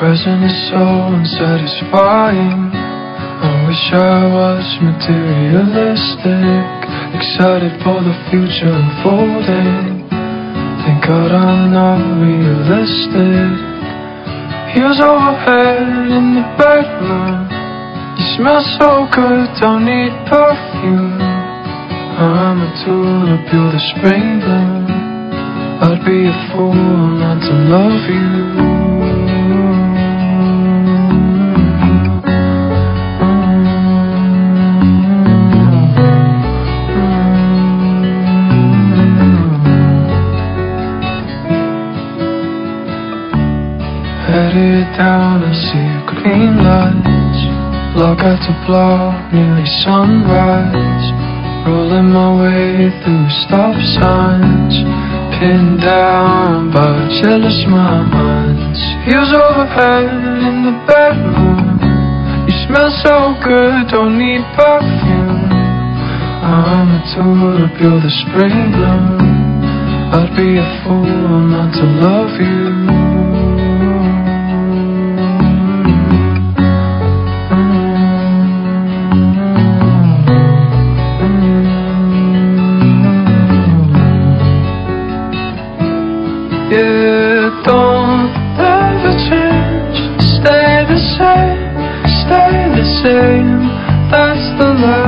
present is so unsatisfying. I wish I was materialistic, excited for the future unfolding. Thank God I'm not realistic. Heels overhead in the bedroom. You smell so good, don't need perfume. I'm a tool to build a spring bloom. I'd be a fool not to love you. Headed down, I see green lights. Block after block, nearly sunrise. Rolling my way through stop signs, pinned down by jealous minds. Heels overhead in the bedroom. You smell so good, don't need perfume. I'm a tool to build a spring bloom. I'd be a fool not to love you. Yeah, don't ever change. Stay the same, stay the same. That's the life.